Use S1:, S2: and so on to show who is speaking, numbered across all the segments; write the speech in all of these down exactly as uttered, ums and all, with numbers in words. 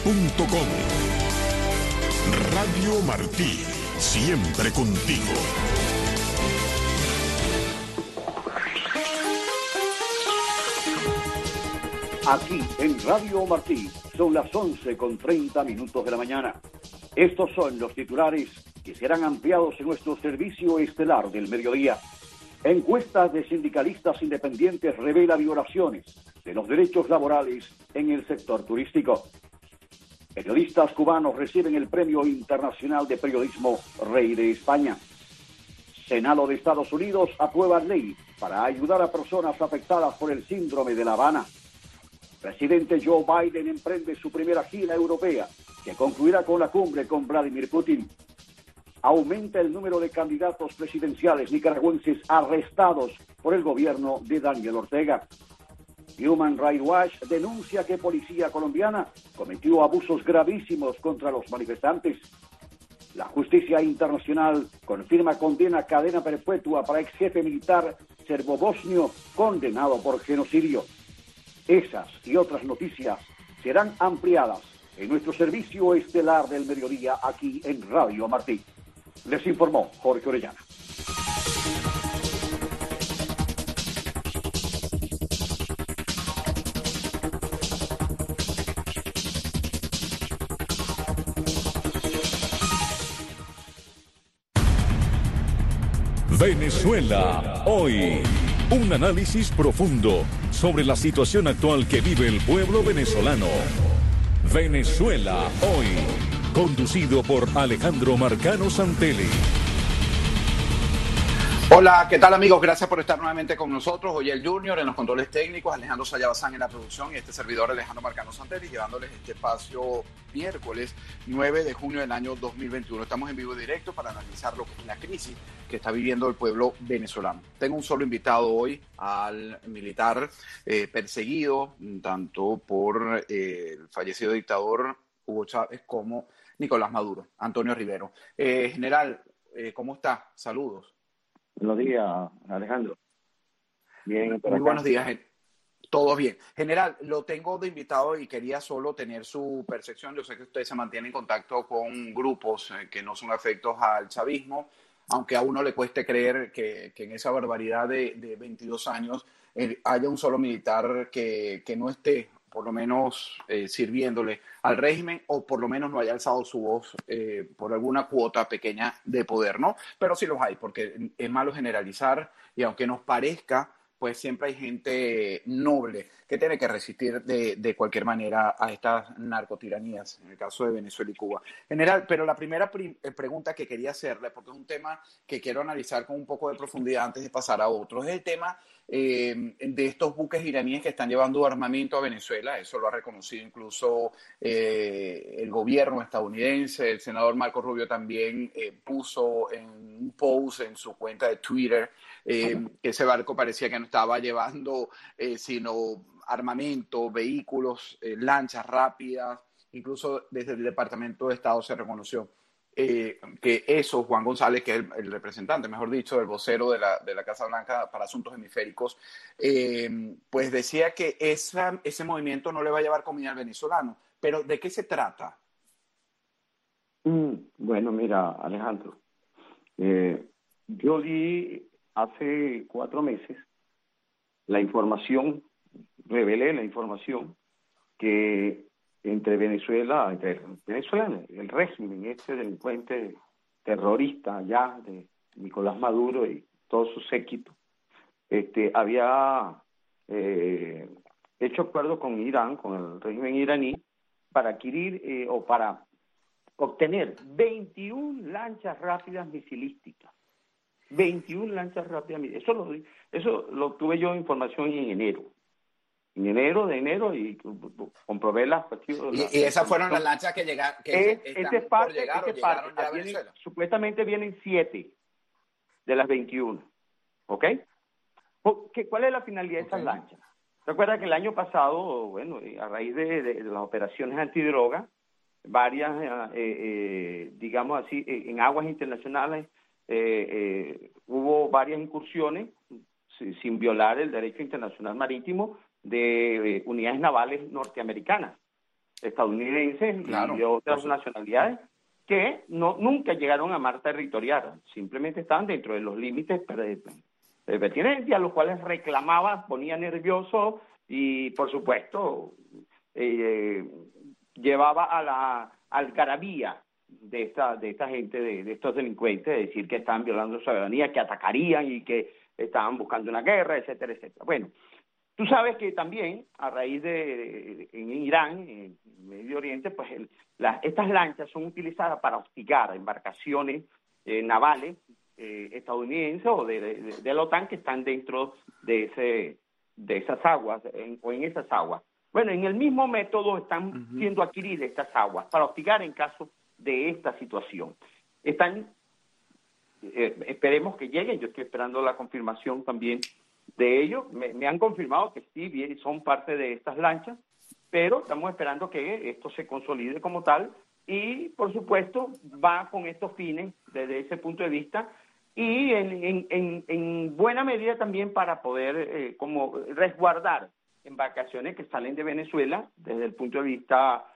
S1: punto com. Radio Martí, siempre contigo.
S2: Aquí en Radio Martí son las once con treinta minutos de la mañana. Estos son los titulares que serán ampliados en nuestro servicio estelar del mediodía. Encuestas de sindicalistas independientes revela violaciones de los derechos laborales en el sector turístico. Periodistas cubanos reciben el Premio Internacional de Periodismo Rey de España. Senado de Estados Unidos aprueba ley para ayudar a personas afectadas por el síndrome de La Habana. Presidente Joe Biden emprende su primera gira europea, que concluirá con la cumbre con Vladimir Putin. Aumenta el número de candidatos presidenciales nicaragüenses arrestados por el gobierno de Daniel Ortega. Human Rights Watch denuncia que policía colombiana cometió abusos gravísimos contra los manifestantes. La justicia internacional confirma condena cadena perpetua para ex jefe militar serbobosnio condenado por genocidio. Esas y otras noticias serán ampliadas en nuestro servicio estelar del mediodía aquí en Radio Martí. Les informó Jorge Orellana.
S3: Venezuela hoy. Un análisis profundo sobre la situación actual que vive el pueblo venezolano. Venezuela hoy. Conducido por Alejandro Marcano Santelli.
S4: Hola, ¿qué tal amigos? Gracias por estar nuevamente con nosotros. Hoy el Junior en los controles técnicos, Alejandro Sayabazán en la producción y este servidor Alejandro Marcano Santelli llevándoles este espacio miércoles nueve de junio del año dos mil veintiuno. Estamos en vivo y directo para analizar lo que es la crisis que está viviendo el pueblo venezolano. Tengo un solo invitado hoy, al militar eh, perseguido tanto por eh, el fallecido dictador Hugo Chávez como Nicolás Maduro, Antonio Rivero. Eh, general, eh, ¿cómo está? Saludos.
S5: Buenos días, Alejandro. Bien,
S4: muy buenos días. Todo bien. General, lo tengo de invitado y quería solo tener su percepción. Yo sé que usted se mantiene en contacto con grupos eh, que no son afectos al chavismo, aunque a uno le cueste creer que, que en esa barbaridad de, de veintidós años eh, haya un solo militar que, que no esté por lo menos eh, sirviéndole al régimen o por lo menos no haya alzado su voz eh, por alguna cuota pequeña de poder, ¿no? Pero sí los hay, porque es malo generalizar y aunque nos parezca, pues siempre hay gente noble que tiene que resistir de, de cualquier manera a estas narcotiranías, en el caso de Venezuela y Cuba. General, pero la primera pri- pregunta que quería hacerle, porque es un tema que quiero analizar con un poco de profundidad antes de pasar a otros, es el tema eh, de estos buques iraníes que están llevando armamento a Venezuela. Eso lo ha reconocido incluso eh, el gobierno estadounidense. El senador Marco Rubio también eh, puso en un post en su cuenta de Twitter eh, que ese barco parecía que no estaba llevando eh, sino armamento, vehículos, eh, lanchas rápidas. Incluso desde el Departamento de Estado se reconoció eh, que eso, Juan González, que es el, el representante, mejor dicho, el vocero de la, de la Casa Blanca para Asuntos Hemisféricos, eh, pues decía que esa, ese movimiento no le va a llevar comida al venezolano. Pero ¿de qué se trata?
S5: Mm, bueno, mira, Alejandro, eh, yo di hace cuatro meses la información, revelé la información que entre Venezuela, entre Venezuela, el régimen, este delincuente terrorista ya de Nicolás Maduro y todo su séquito, este, había eh, hecho acuerdo con Irán, con el régimen iraní, para adquirir eh, o para obtener veintiuna lanchas rápidas misilísticas. veintiuna lanchas rápidas misilísticas. Eso lo, eso lo tuve yo información en enero. En enero, de enero, y comprobé las cuestiones.
S4: ¿Y, y esas fueron las lanchas que llegaron? Que
S5: es, ese es parte,
S4: llegar,
S5: ese parte.
S4: Ya a
S5: Vienen, supuestamente vienen siete de las veintiuna. ¿Ok? ¿Qué, ¿Cuál es la finalidad de esas okay. lanchas? Recuerda que el año pasado, bueno, a raíz de, de, de las operaciones antidroga, varias, eh, eh, digamos así, en aguas internacionales eh, eh, hubo varias incursiones sin violar el derecho internacional marítimo de eh, unidades navales norteamericanas. estadounidenses claro, y de otras pues, nacionalidades que no nunca llegaron a mar territorial, simplemente estaban dentro de los límites de pertinencia, los cuales reclamaba, ponía nervioso y, por supuesto, eh, llevaba a la algarabía de esta de esta gente, de, de estos delincuentes, de decir que estaban violando soberanía, que atacarían y que estaban buscando una guerra, etcétera, etcétera. Bueno, tú sabes que también, a raíz de, de en Irán, en Medio Oriente, pues el, la, estas lanchas son utilizadas para hostigar embarcaciones eh, navales eh, estadounidenses o de, de, de la OTAN que están dentro de ese de esas aguas en, o en esas aguas. Bueno, en el mismo método están uh-huh. siendo adquiridas estas aguas para hostigar en caso de esta situación. Están, eh, esperemos que lleguen, yo estoy esperando la confirmación también de ello, me, me han confirmado que sí, bien, son parte de estas lanchas, pero estamos esperando que esto se consolide como tal y, por supuesto, va con estos fines desde ese punto de vista y en, en, en, en buena medida también para poder eh, como resguardar embarcaciones que salen de Venezuela desde el punto de vista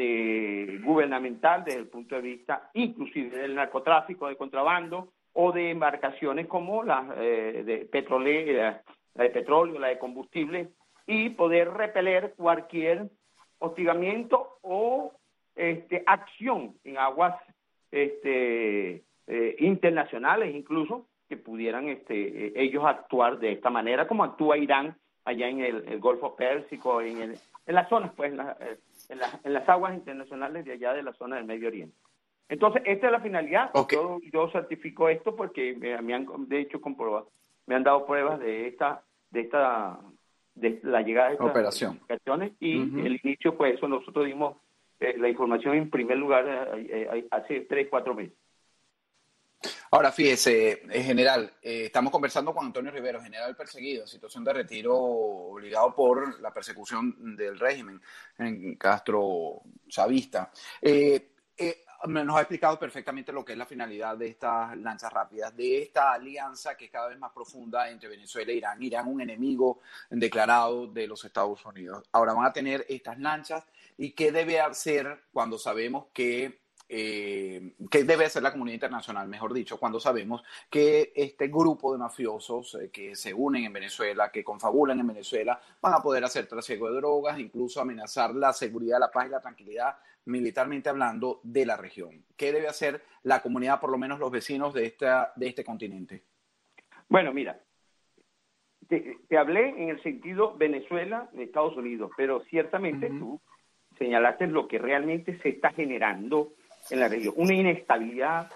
S5: de gubernamental, desde el punto de vista inclusive del narcotráfico, de contrabando o de embarcaciones como las eh, de petróleo, la de petróleo, la de combustible y poder repeler cualquier hostigamiento o este, acción en aguas este, eh, internacionales incluso que pudieran este, eh, ellos actuar de esta manera como actúa Irán allá en el, el Golfo Pérsico, en, el, en las zonas, pues, en, la, en, la, en las aguas internacionales de allá de la zona del Medio Oriente. Entonces, esta es la finalidad. Okay. Yo, yo certifico esto porque me, me han, de hecho, comprobado, me han dado pruebas de esta, de esta, de la llegada de estas
S4: operación
S5: y uh-huh. el inicio, pues, eso nosotros dimos eh, la información en primer lugar eh, eh, hace tres, cuatro meses.
S4: Ahora, fíjese, en general, eh, estamos conversando con Antonio Rivero, general perseguido, situación de retiro obligado por la persecución del régimen en Castro Chavista. Eh, eh, nos ha explicado perfectamente lo que es la finalidad de estas lanchas rápidas, de esta alianza que es cada vez más profunda entre Venezuela e Irán. Irán, un enemigo declarado de los Estados Unidos. Ahora van a tener estas lanchas y ¿qué debe hacer cuando sabemos que Eh, ¿qué debe hacer la comunidad internacional, mejor dicho, cuando sabemos que este grupo de mafiosos eh, que se unen en Venezuela, que confabulan en Venezuela, van a poder hacer trasiego de drogas, incluso amenazar la seguridad, la paz y la tranquilidad, militarmente hablando, de la región? ¿Qué debe hacer la comunidad, por lo menos los vecinos de, esta, de este continente?
S5: Bueno, mira, te, te hablé en el sentido Venezuela, Estados Unidos, pero ciertamente uh-huh. tú señalaste lo que realmente se está generando en la región, una inestabilidad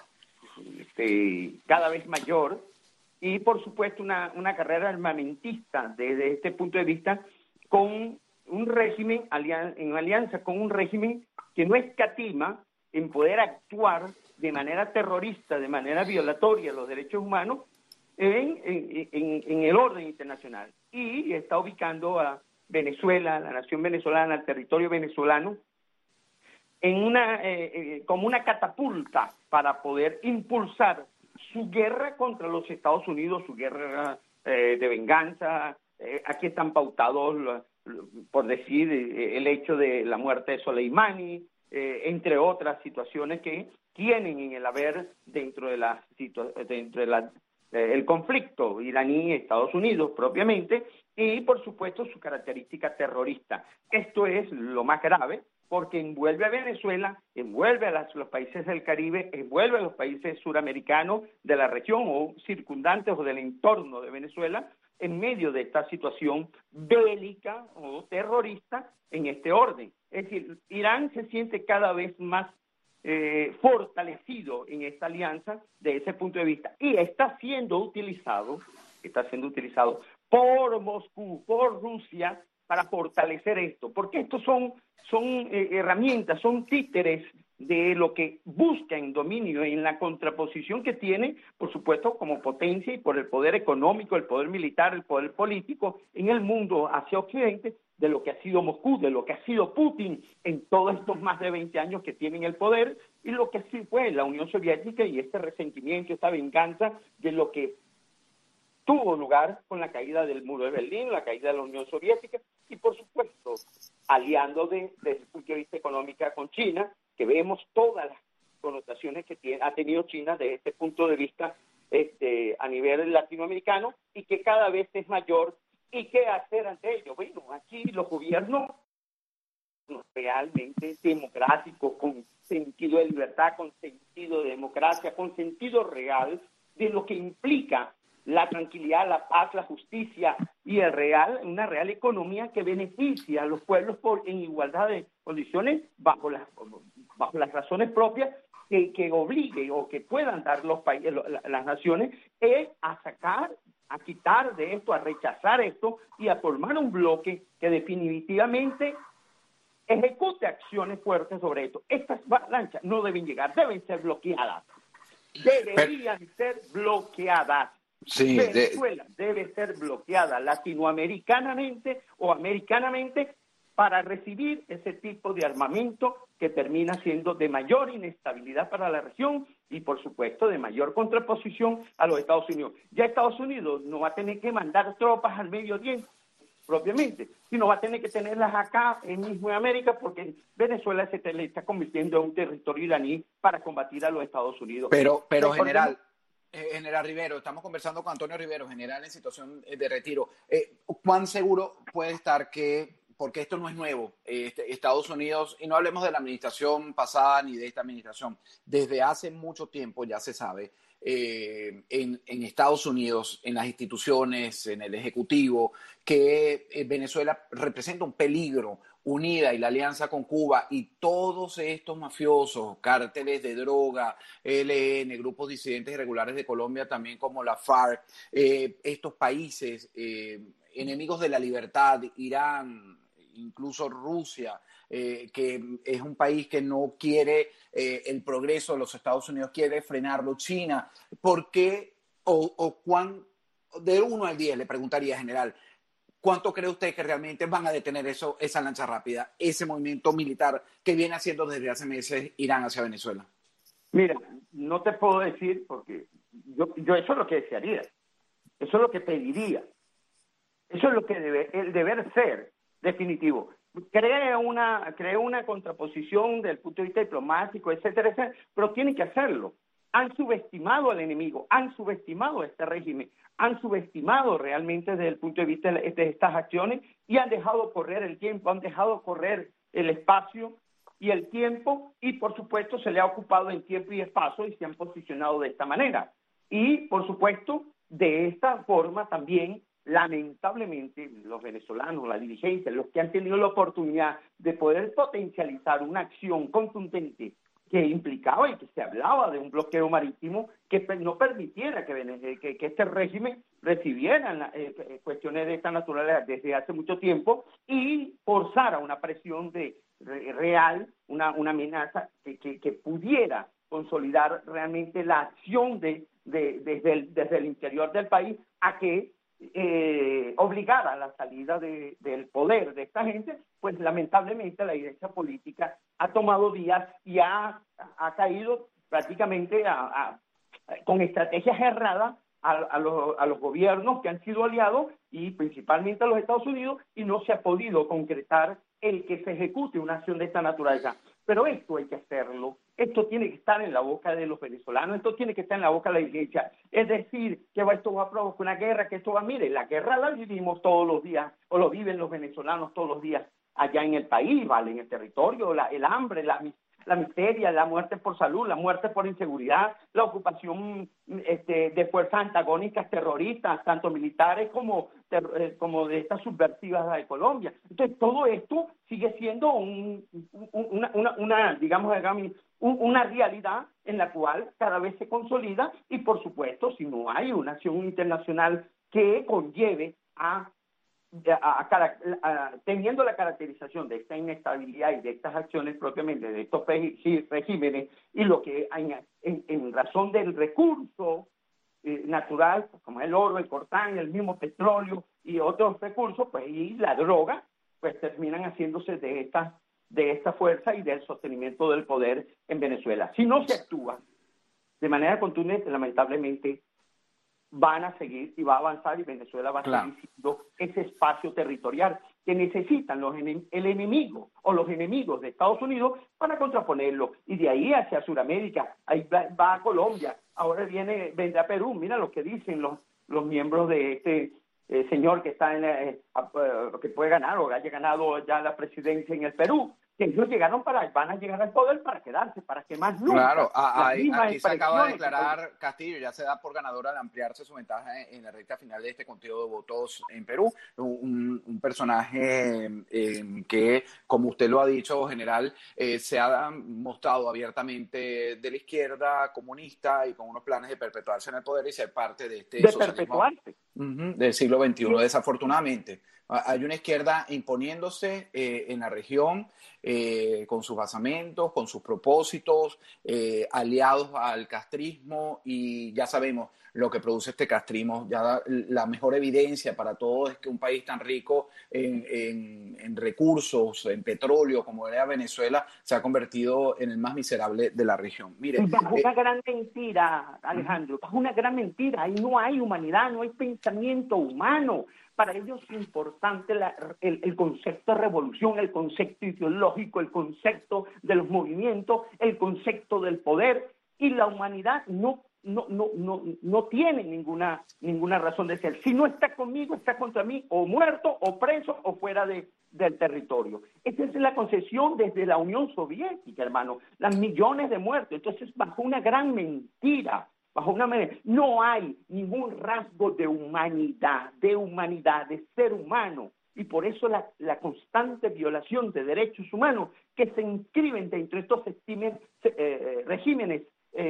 S5: este, cada vez mayor y, por supuesto, una, una carrera armamentista desde este punto de vista con un régimen alian- en alianza con un régimen que no escatima en poder actuar de manera terrorista, de manera violatoria de los derechos humanos en, en, en, en el orden internacional y está ubicando a Venezuela, la nación venezolana, el territorio venezolano en una eh, eh, como una catapulta para poder impulsar su guerra contra los Estados Unidos, su guerra eh, de venganza. Eh, aquí están pautados, lo, lo, por decir, eh, el hecho de la muerte de Soleimani, eh, entre otras situaciones que tienen en el haber dentro de la dentro de la eh, el conflicto iraní-Estados Unidos propiamente y, por supuesto, su característica terrorista. Esto es lo más grave, porque envuelve a Venezuela, envuelve a las, los países del Caribe, envuelve a los países suramericanos de la región o circundantes o del entorno de Venezuela en medio de esta situación bélica o terrorista en este orden. Es decir, Irán se siente cada vez más eh, fortalecido en esta alianza de ese punto de vista y está siendo utilizado, está siendo utilizado por Moscú, por Rusia, para fortalecer esto, porque estos son, son eh, herramientas, son títeres de lo que busca en dominio, en la contraposición que tiene, por supuesto, como potencia y por el poder económico, el poder militar, el poder político en el mundo hacia Occidente, de lo que ha sido Moscú, de lo que ha sido Putin en todos estos más de veinte años que tienen el poder, y lo que sí fue la Unión Soviética y este resentimiento, esta venganza de lo que tuvo lugar con la caída del muro de Berlín, la caída de la Unión Soviética y, por supuesto, aliando de, desde el punto de vista económico con China, que vemos todas las connotaciones que tiene, ha tenido China desde este punto de vista este, a nivel latinoamericano y que cada vez es mayor. ¿Y qué hacer ante ello? Bueno, aquí los gobiernos realmente democráticos, con sentido de libertad, con sentido de democracia, con sentido real de lo que implica la tranquilidad, la paz, la justicia y el real, una real economía que beneficia a los pueblos por, en igualdad de condiciones bajo las, bajo las razones propias que, que obligue o que puedan dar los países, las naciones, es a sacar, a quitar de esto, a rechazar esto y a formar un bloque que definitivamente ejecute acciones fuertes sobre esto. Estas lanchas no deben llegar, deben ser bloqueadas. Deberían Pero, ser bloqueadas.
S4: Sí,
S5: Venezuela
S4: de...
S5: debe ser bloqueada latinoamericanamente o americanamente para recibir ese tipo de armamento que termina siendo de mayor inestabilidad para la región y, por supuesto, de mayor contraposición a los Estados Unidos. Ya Estados Unidos no va a tener que mandar tropas al Medio Oriente propiamente, sino va a tener que tenerlas acá en mismo en América porque Venezuela se le está convirtiendo en un territorio iraní para combatir a los Estados Unidos.
S4: Pero, pero general, eh, general Rivero, estamos conversando con Antonio Rivero, general en situación de retiro. Eh, ¿Cuán seguro puede estar que, porque esto no es nuevo, eh, Estados Unidos, y no hablemos de la administración pasada ni de esta administración, desde hace mucho tiempo ya se sabe, Eh, en, en Estados Unidos, en las instituciones, en el Ejecutivo, que eh, Venezuela representa un peligro, unida y la alianza con Cuba y todos estos mafiosos, cárteles de droga, E L N, grupos disidentes irregulares de Colombia también como la FARC, eh, estos países eh, enemigos de la libertad, Irán, incluso Rusia, eh, que es un país que no quiere eh, el progreso de los Estados Unidos, quiere frenarlo, China. ¿Por qué o, o cuán, de uno al diez le preguntaría, general, cuánto cree usted que realmente van a detener eso, esa lancha rápida, ese movimiento militar que viene haciendo desde hace meses Irán hacia Venezuela?
S5: Mira, no te puedo decir porque yo, yo eso es lo que desearía, eso es lo que pediría, eso es lo que debe, el deber ser definitivo. Crea una, crea una contraposición del punto de vista diplomático, etcétera, etcétera, pero tienen que hacerlo. Han subestimado al enemigo, han subestimado a este régimen, han subestimado realmente desde el punto de vista de estas acciones y han dejado correr el tiempo, han dejado correr el espacio y el tiempo y, por supuesto, se le ha ocupado en tiempo y espacio y se han posicionado de esta manera. Y, por supuesto, de esta forma también, lamentablemente, los venezolanos, la dirigencia, los que han tenido la oportunidad de poder potencializar una acción contundente que implicaba y que se hablaba de un bloqueo marítimo que no permitiera que, que, que este régimen recibiera eh, cuestiones de esta naturaleza desde hace mucho tiempo y forzara una presión de, de real, una, una amenaza que, que, que pudiera consolidar realmente la acción de, de, desde, el, desde el interior del país a que Eh, obligada a la salida de, del poder de esta gente, pues lamentablemente la derecha política ha tomado vías y ha, ha caído prácticamente a, a, con estrategias erradas a, a, los, a los gobiernos que han sido aliados y principalmente a los Estados Unidos y no se ha podido concretar el que se ejecute una acción de esta naturaleza. Pero esto hay que hacerlo, esto tiene que estar en la boca de los venezolanos, esto tiene que estar en la boca de la iglesia. Es decir, que esto va a provocar una guerra, que esto va, mire, la guerra la vivimos todos los días, o lo viven los venezolanos todos los días allá en el país, ¿vale? En el territorio, la, el hambre, la, la miseria, la muerte por salud, la muerte por inseguridad, la ocupación este, de fuerzas antagónicas terroristas, tanto militares como, ter, eh, como de estas subversivas de Colombia. Entonces, todo esto sigue siendo un, un, una, una, una, digamos, una realidad en la cual cada vez se consolida y, por supuesto, si no hay una acción internacional que conlleve a A, a, a, a, teniendo la caracterización de esta inestabilidad y de estas acciones propiamente de estos regímenes y lo que hay en, en razón del recurso eh, natural, como el oro, el coltán, el mismo petróleo y otros recursos, pues y la droga, pues terminan haciéndose de esta, de esta fuerza y del sostenimiento del poder en Venezuela. Si no se actúa de manera contundente, lamentablemente van a seguir y va a avanzar y Venezuela va a
S4: Claro.
S5: seguir siendo ese espacio territorial que necesitan los enem- el enemigo o los enemigos de Estados Unidos para contraponerlo. Y de ahí hacia Sudamérica, ahí va, va a Colombia, ahora viene, vendrá a Perú. Mira lo que dicen los, los miembros de este eh, señor que está en la, eh, uh, que puede ganar o haya ganado ya la presidencia en el Perú, que ellos llegaron para, van a llegar al poder para quedarse, para que más nunca.
S4: Claro, a, a,
S5: las mismas
S4: aquí se acaba de
S5: expresiones
S4: declarar Castillo, ya se da por ganadora al ampliarse su ventaja en, en la recta final de este conteo de votos en Perú. Un, un personaje eh, que, como usted lo ha dicho, general, eh, se ha mostrado abiertamente de la izquierda comunista y con unos planes de perpetuarse en el poder y ser parte de este
S5: de
S4: socialismo
S5: perpetuarse.
S4: uh-huh, del siglo veintiuno, desafortunadamente. Hay una izquierda imponiéndose eh, en la región eh, con sus basamentos, con sus propósitos, eh, aliados al castrismo, y ya sabemos lo que produce este castrismo. Ya la mejor evidencia para todo es que un país tan rico en, en, en recursos, en petróleo como era Venezuela, se ha convertido en el más miserable de la región. Mire,
S5: Bajo
S4: eh,
S5: una gran mentira, Alejandro, bajo una gran mentira. Ahí no hay humanidad, no hay pensamiento humano. Para ellos es importante la, el, el concepto de revolución, el concepto ideológico, el concepto de los movimientos, el concepto del poder, y la humanidad no no no no no tiene ninguna ninguna razón de ser. Si no está conmigo, está contra mí, o muerto, o preso, o fuera de, del territorio. Esa es la concepción desde la Unión Soviética, hermano. Las millones de muertos. Entonces, bajo una gran mentira, bajo una mentira, no hay ningún rasgo de humanidad, de humanidad, de ser humano. Y por eso la, la constante violación de derechos humanos que se inscriben dentro de estos estimen, eh, regímenes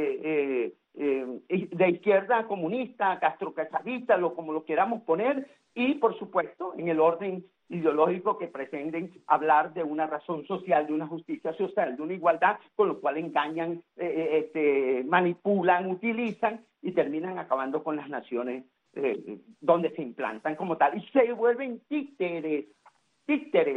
S5: eh, eh, eh, de izquierda comunista, castrocachavista, lo, como lo queramos poner, y por supuesto en el orden ideológico que pretenden hablar de una razón social, de una justicia social, de una igualdad, con lo cual engañan, eh, este, manipulan, utilizan y terminan acabando con las naciones eh, donde se implantan como tal. Y se vuelven títeres, títeres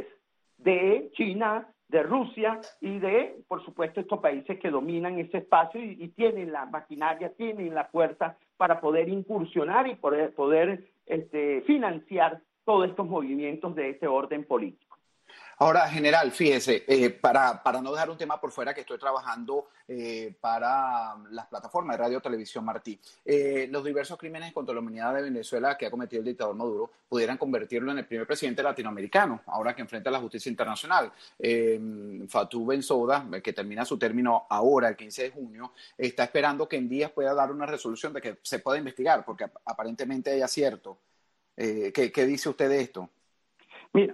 S5: de China, de Rusia y de, por supuesto, estos países que dominan ese espacio y, y tienen la maquinaria, tienen la fuerza para poder incursionar y poder, poder este, financiar todos estos movimientos de este orden político.
S4: Ahora, general, fíjese, eh, para, para no dejar un tema por fuera, que estoy trabajando eh, para las plataformas de Radio Televisión Martí, eh, los diversos crímenes contra la humanidad de Venezuela que ha cometido el dictador Maduro pudieran convertirlo en el primer presidente latinoamericano, ahora que enfrenta la justicia internacional. Eh, Fatou Bensouda, que termina su término ahora, el quince de junio, está esperando que en días pueda dar una resolución de que se pueda investigar, porque aparentemente hay acierto. Eh, ¿qué, ¿Qué dice usted de esto?
S5: Mira,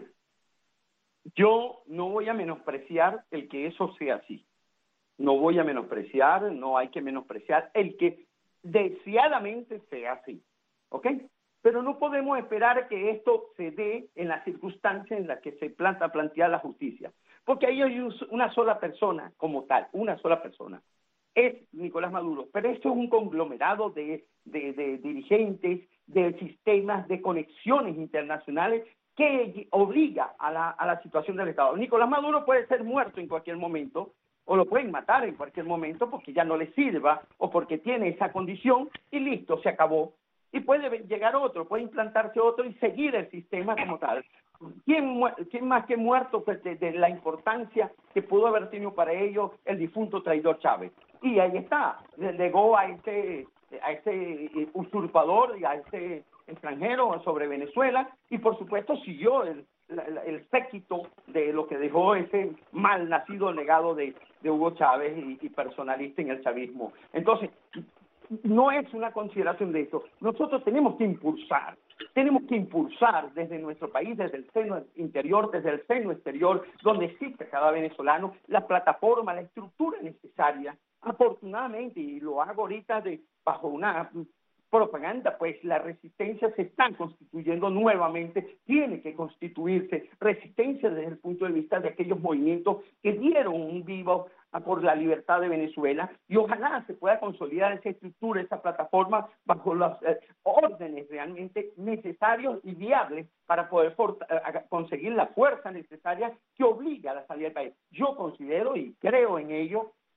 S5: yo no voy a menospreciar el que eso sea así. No voy a menospreciar, no hay que menospreciar el que deseadamente sea así. ¿Ok? Pero no podemos esperar que esto se dé en las circunstancias en las que se planta plantea la justicia. Porque ahí hay una sola persona como tal, una sola persona. Es Nicolás Maduro. Pero esto es un conglomerado de, de, de dirigentes, de sistemas, de conexiones internacionales que obliga a la, a la situación del Estado. Nicolás Maduro puede ser muerto en cualquier momento, o lo pueden matar en cualquier momento porque ya no le sirva, o porque tiene esa condición, y listo, se acabó. Y puede llegar otro, puede implantarse otro y seguir el sistema como tal. ¿Quién, quién más que muerto pues, de, de la importancia que pudo haber tenido para ellos el difunto traidor Chávez? Y ahí está, legó a ese, a ese usurpador y a ese extranjero sobre Venezuela, y por supuesto siguió el, el, el séquito de lo que dejó ese mal nacido legado de, de Hugo Chávez y, y personalista en el chavismo. Entonces, no es una consideración de eso. Nosotros tenemos que impulsar, tenemos que impulsar desde nuestro país, desde el seno interior, desde el seno exterior, donde existe cada venezolano, la plataforma, la estructura necesaria. Afortunadamente, y lo hago ahorita de, bajo una propaganda, pues la resistencia se está constituyendo nuevamente, tiene que constituirse resistencia desde el punto de vista de aquellos movimientos que dieron un vivo por la libertad de Venezuela, y ojalá se pueda consolidar esa estructura, esa plataforma bajo los eh, órdenes realmente necesarios y viables para poder eh, conseguir la fuerza necesaria que obliga a la salida del país. Yo considero y creo en ello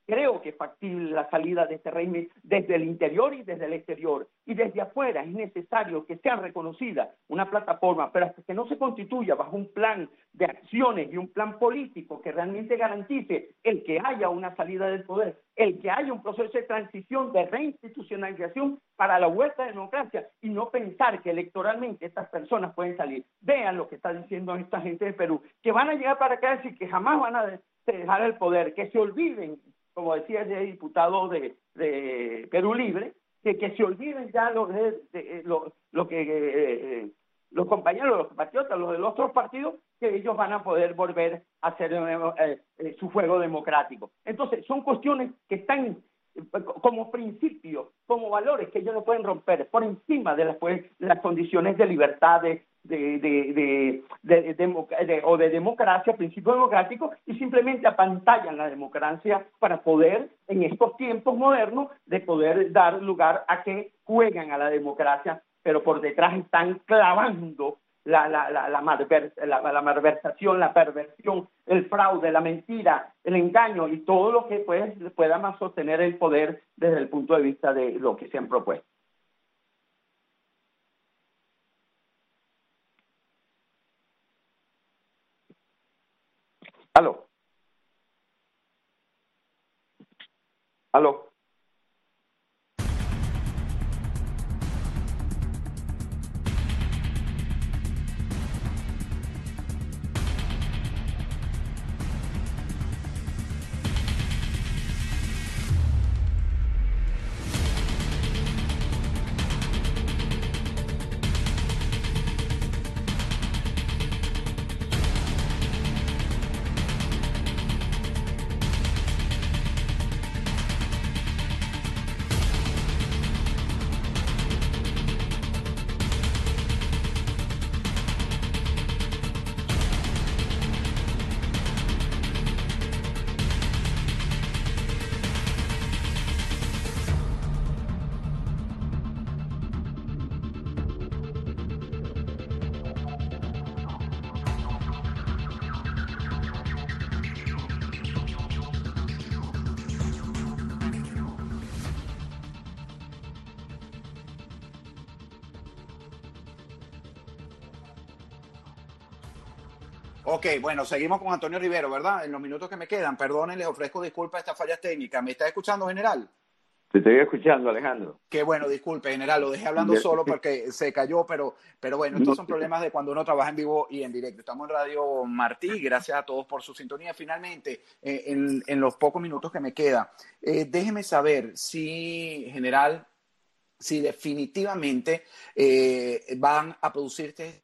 S5: creo que es factible la salida de este régimen desde el interior y desde el exterior. Y desde afuera es necesario que sea reconocida una plataforma, pero hasta que no se constituya bajo un plan de acciones y un plan político que realmente garantice el que haya una salida del poder, el que haya un proceso de transición, de reinstitucionalización para la vuelta a la democracia, y no pensar que electoralmente estas personas pueden salir. Vean lo que está diciendo esta gente de Perú, que van a llegar para acá y decir que jamás van a dejar el poder, que se olviden, como decía el diputado de, de Perú Libre, que, que se olviden ya lo, de, de, lo, lo que eh, los compañeros, los compatriotas, los de los otros partidos, que ellos van a poder volver a hacer eh, eh, su juego democrático. Entonces, son cuestiones que están como principios, como valores que ellos no pueden romper, por encima de las, pues, las condiciones de libertad, de, de, de, de, de, de, de, o de democracia, principios democráticos, y simplemente apantallan la democracia para poder, en estos tiempos modernos, de poder dar lugar a que juegan a la democracia, pero por detrás están clavando La, la, la, la, malver, la, la malversación, la perversión, el fraude, la mentira, el engaño y todo lo que pues, pueda más sostener el poder desde el punto de vista de lo que se han propuesto. ¿Aló? ¿Aló?
S4: Ok, bueno, seguimos con Antonio Rivero, ¿verdad? En los minutos que me quedan, perdonen, les ofrezco disculpas a estas fallas técnicas. ¿Me está escuchando, general?
S5: Te estoy escuchando, Alejandro.
S4: Qué bueno, disculpe, general, lo dejé hablando solo porque se cayó, pero, pero bueno, estos son problemas de cuando uno trabaja en vivo y en directo. Estamos en Radio Martí, gracias a todos por su sintonía. Finalmente, eh, en, en los pocos minutos que me queda, eh, déjeme saber si, general, si definitivamente eh, van a producirse.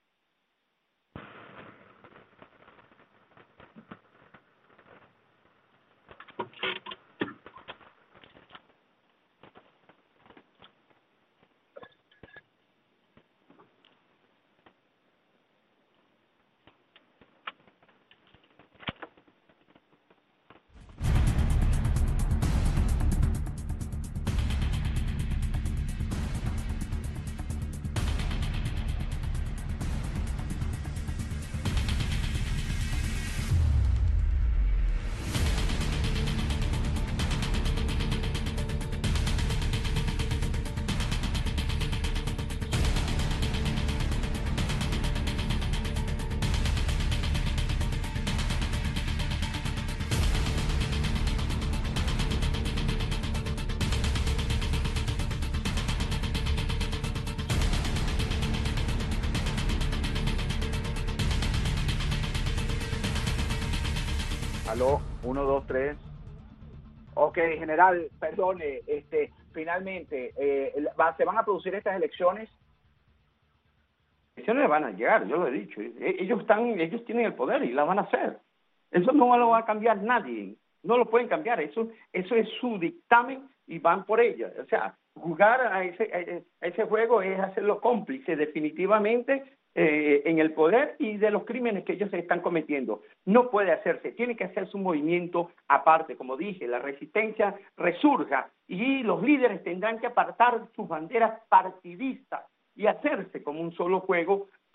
S4: Aló, uno, dos, tres. Ok, general, perdone, este, finalmente, eh, va, ¿se van a producir estas elecciones?
S5: Elecciones van a llegar, yo lo he dicho. Ellos están, ellos tienen el poder y las van a hacer. Eso no lo va a cambiar nadie. No lo pueden cambiar. Eso, eso es su dictamen y van por ella. O sea, jugar a ese, a ese juego es hacerlo cómplice definitivamente eh, en el poder y de los crímenes que ellos se están cometiendo. No puede hacerse. Tiene que hacerse un movimiento aparte. Como dije, la resistencia resurja y los líderes tendrán que apartar sus banderas partidistas y hacerse como un solo juego a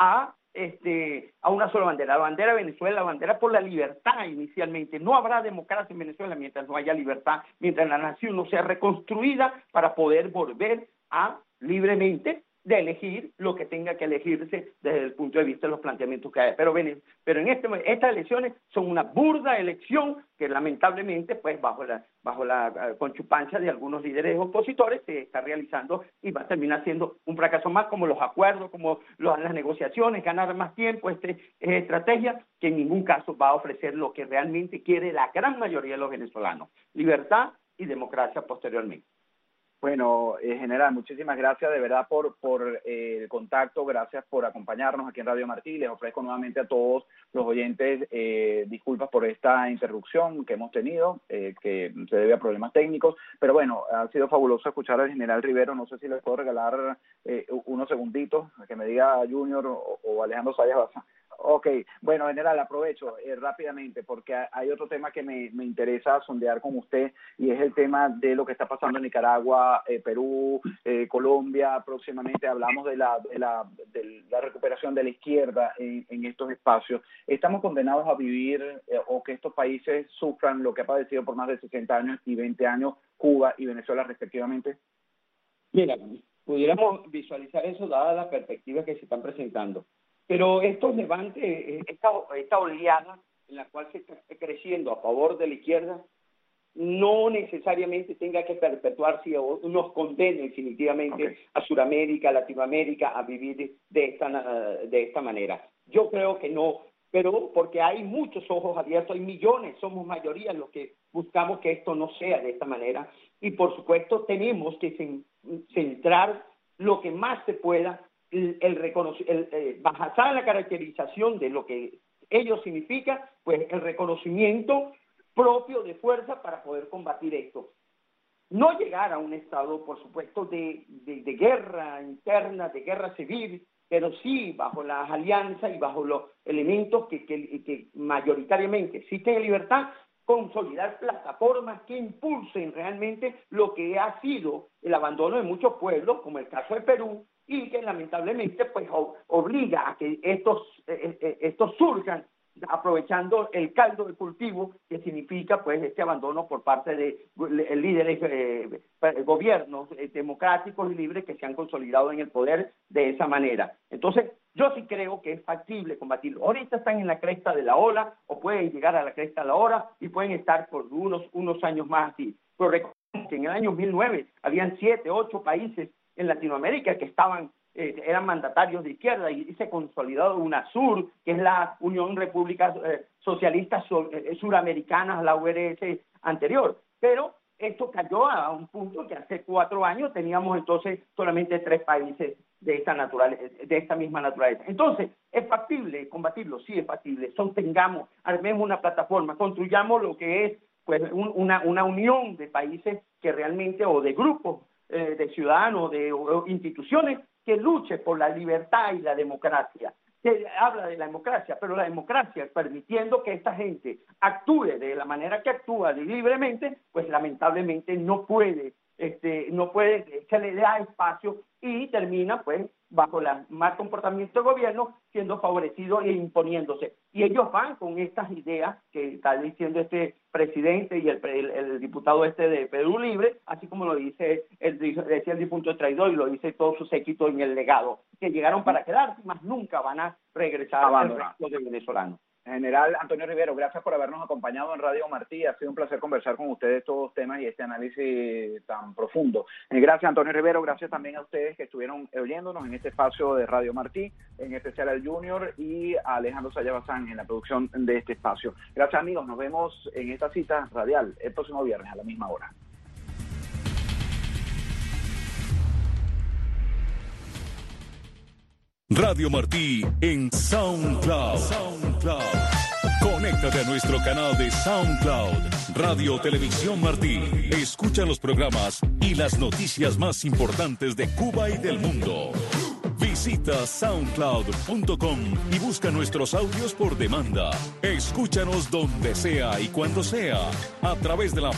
S5: este, a una sola bandera, la bandera de Venezuela, la bandera por la libertad inicialmente. No habrá democracia en Venezuela mientras no haya libertad, mientras la nación no sea reconstruida para poder volver a libremente de elegir lo que tenga que elegirse desde el punto de vista de los planteamientos que hay. Pero, pero en este, estas elecciones son una burda elección que lamentablemente, pues bajo la bajo la uh, conchupancia de algunos líderes opositores, se está realizando y va a terminar siendo un fracaso más, como los acuerdos, como los, las negociaciones, ganar más tiempo, este, eh, estrategia que en ningún caso va a ofrecer lo que realmente quiere la gran mayoría de los venezolanos, libertad y democracia posteriormente.
S4: Bueno, eh, general, muchísimas gracias de verdad por, por eh, el contacto, gracias por acompañarnos aquí en Radio Martí. Les ofrezco nuevamente a todos los oyentes eh, disculpas por esta interrupción que hemos tenido, eh, que se debe a problemas técnicos, pero bueno, ha sido fabuloso escuchar al general Rivero. No sé si les puedo regalar eh, unos segunditos, que me diga Junior o, o Alejandro Sayas Baza. Ok, bueno, general, aprovecho eh, rápidamente porque hay otro tema que me, me interesa sondear con usted y es el tema de lo que está pasando en Nicaragua, eh, Perú, eh, Colombia. Próximamente hablamos de la, de la, de la recuperación de la izquierda en, en estos espacios. ¿Estamos condenados a vivir eh, o que estos países sufran lo que ha padecido por más de sesenta años y veinte años Cuba y Venezuela respectivamente?
S5: Mira, pudiéramos visualizar eso dada la perspectiva que se están presentando. Pero estos levantes, esta, esta oleada en la cual se está creciendo a favor de la izquierda, no necesariamente tenga que perpetuarse o nos condene definitivamente okay. a Sudamérica, a Latinoamérica a vivir de esta, de esta manera. Yo creo que no, pero porque hay muchos ojos abiertos, hay millones, somos mayoría los que buscamos que esto no sea de esta manera. Y por supuesto tenemos que centrar lo que más se pueda el, el, reconoc- el eh, basada en la caracterización de lo que ello significa, pues el reconocimiento propio de fuerza para poder combatir esto. No llegar a un estado, por supuesto, de, de, de guerra interna, de guerra civil, pero sí bajo las alianzas y bajo los elementos que, que, que mayoritariamente existen en libertad, consolidar plataformas que impulsen realmente lo que ha sido el abandono de muchos pueblos, como el caso de Perú, y que lamentablemente pues obliga a que estos, eh, estos surjan aprovechando el caldo de cultivo que significa pues este abandono por parte de líderes, eh, gobiernos eh, democráticos y libres que se han consolidado en el poder de esa manera. Entonces, yo sí creo que es factible combatirlo. Ahorita están en la cresta de la ola o pueden llegar a la cresta de la ola y pueden estar por unos, unos años más así. Pero recuerden que en el año mil nueve habían siete, ocho países en Latinoamérica que estaban, eh, eran mandatarios de izquierda y, y se consolidó UNASUR, que es la Unión República eh, Socialista Sur, eh, Suramericana, la U R S anterior. Pero esto cayó a un punto que hace cuatro años teníamos entonces solamente tres países de esta naturaleza, de esta misma naturaleza. Entonces, ¿es factible combatirlo? Sí, es factible. Sostengamos, armemos una plataforma, construyamos lo que es pues un, una, una unión de países que realmente, o de grupos, Eh, de ciudadanos, de o, instituciones que luche por la libertad y la democracia. Se habla de la democracia, pero la democracia permitiendo que esta gente actúe de la manera que actúa libremente, pues lamentablemente no puede, este, no puede, se le da espacio y termina pues bajo el mal comportamiento del gobierno siendo favorecido e imponiéndose. Y ellos van con estas ideas que está diciendo este presidente y el, el, el diputado este de Perú Libre, así como lo dice el, decía el difunto traidor y lo dice todo su séquito en el legado, que llegaron para quedarse, más nunca van a regresar al resto de venezolanos.
S4: General Antonio Rivero, gracias por habernos acompañado en Radio Martí. Ha sido un placer conversar con ustedes estos temas y este análisis tan profundo. Eh, gracias, Antonio Rivero. Gracias también a ustedes que estuvieron oyéndonos en este espacio de Radio Martí, en especial al Junior y a Alejandro Sayas Bazán en la producción de este espacio. Gracias, amigos. Nos vemos en esta cita radial el próximo viernes a la misma hora.
S3: Radio Martí en SoundCloud. SoundCloud. Conéctate a nuestro canal de SoundCloud, Radio Televisión Martí. Escucha los programas y las noticias más importantes de Cuba y del mundo. Visita soundcloud punto com y busca nuestros audios por demanda. Escúchanos donde sea y cuando sea, a través de la